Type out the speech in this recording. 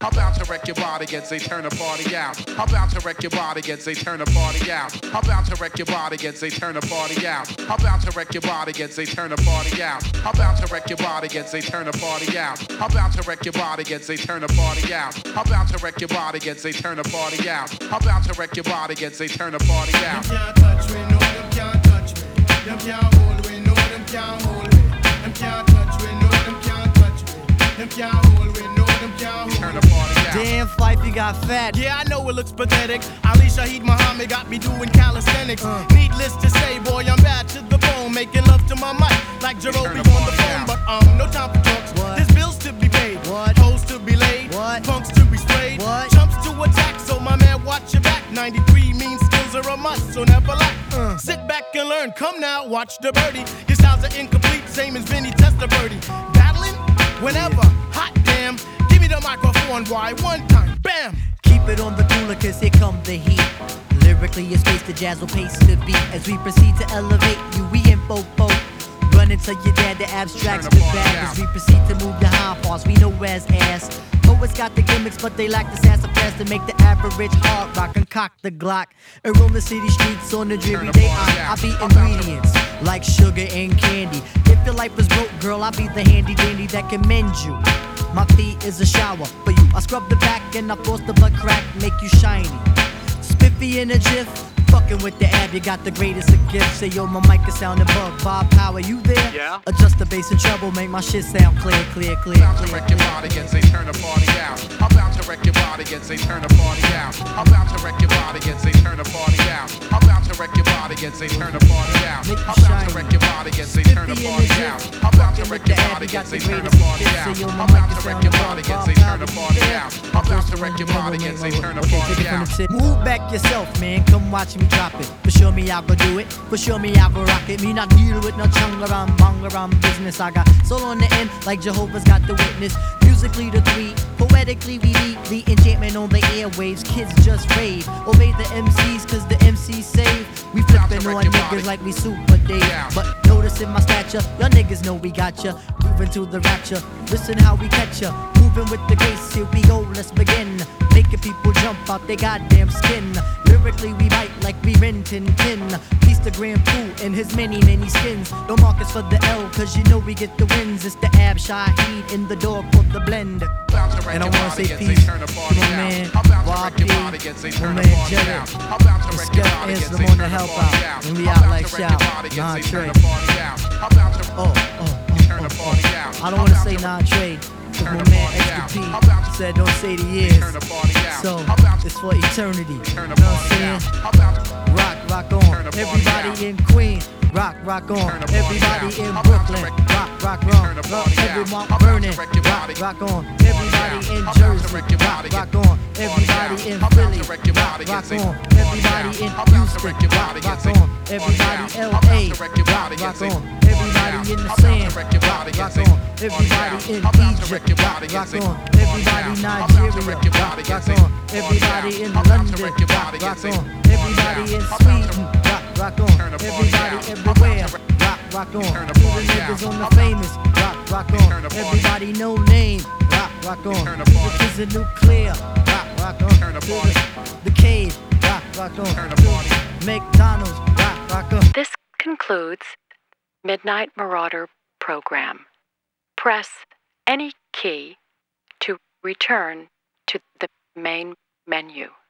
I'm about to wreck your body and say turn the party out. I'm about to wreck your body and say turn the party out. I'm about to wreck your body and say turn the party out. I'm about to wreck your body and say turn the party out. I'm about to wreck your body and say turn the party out. I'm about to wreck your body and say turn the party out. I'm about to wreck your body and say turn the party out. I'm about to wreck your body and say turn the party out. Them can't touch me, no, them can't touch me. Them can't hold me, no, them can't hold me. Them can't touch me, no, them can't touch me. Them can't hold me, no, them can't hold me. Damn, Fife, you got fat. Yeah, I know it looks pathetic. Ali Shaheed Muhammad got me doing calisthenics. Needless to say, boy, I'm bad to the bone. Making love to my mic like Jerobi on the phone. But no time for talks. What? There's bills to be paid. What? Hoes to be laid. What? Punks to be sprayed. What? Chumps to attack. So my man, watch your back. 93 mean skills are a must, so never lack. Sit back and learn. Come now, watch the birdie. Your styles are incomplete, same as Vinny Testaverde. Battling whenever, hot damn. Give me the microphone, why? One time, bam. Keep it on the cooler, cause here come the heat. Lyrically, it's space, the jazz will pace the beat. As we proceed to elevate you, we in fofo. Run into your dad, the abstracts the bag. As we proceed to move your high parts, we know where's ass. Poets got the gimmicks, but they lack the sass of class to make the average hard rock and cock the Glock. And roam the city streets on the dreary day. I be ingredients like sugar and candy. If your life is broke, girl, I be the handy dandy that can mend you. My feet is a shower for you. I scrub the back and I force the butt crack, make you shiny. Spiffy in a jiff, fucking with the ab, you got the greatest of gifts. Say yo, my mic is sounding bug. Bob Power, you there? Yeah. Adjust the bass and treble, make my shit sound clear, clear, clear. I'm about to wreck your body and say turn the party out. I'm about to wreck your body and say turn the party out. I'm about to wreck your body and say turn the party out. I'm about to wreck your body and say turn the party out. I'm about to wreck your body and say turn the party out. I'm about to wreck your body and say turn the party out. I'm about to wreck your body and say turn the party out. I'm about to wreck your body and say turn the party out. Move back yourself, man, come watch me drop it. For sure me I go do it, for sure me I go rock it. Me not deal with no chungaram, bangaram business. I got soul on the end like Jehovah's got the witness. Musically the three, poetically we lead the enchantment on the airwaves. Kids just rave, obey the MCs cause the MCs save. We flipping on niggas like we Super Dave. But noticing my stature, y'all niggas know we got ya. Moving to the rapture, listen how we catch ya. Moving with the grace, here we go, let's begin. Making people jump out their goddamn skin. Lyrically we bite like we Rin Tin Tin. Piece the Grand Poo in his many, many skins. Don't mark us for the L, cause you know we get the wins. It's the Ab Shaheed in the door for the blend. And I wanna say peace to my man YP, my man Jared, and Skep is the one to help out. And we out like shout, Nah Trey. I don't wanna say Nah Trey, cause my man Extra P said don't say the years. So it's for eternity. You know what I'm saying? Rock on. Everybody in Queens. Rock on. Everybody in Brooklyn. Rock on. Everyone burning. Rock on. Everybody in Jersey. Rock on. Everybody in Philly. Rock on. Everybody in Houston. Rock on. Everybody LA. Rock on. Everybody in the sand. Rock on. Everybody in Egypt. Rock on. Everybody Nigeria. Rock on. Everybody in London. Rock on. Everybody in Sweden. Rock on. Everybody everywhere. Rock on. To the niggas on the famous. Rock on. Everybody no name. Rock on. To the kids in Nuclear. Rock on. To the cave. Rock on. To McDonald's. Rock on. This concludes Midnight Marauder program. Press any key to return to the main menu.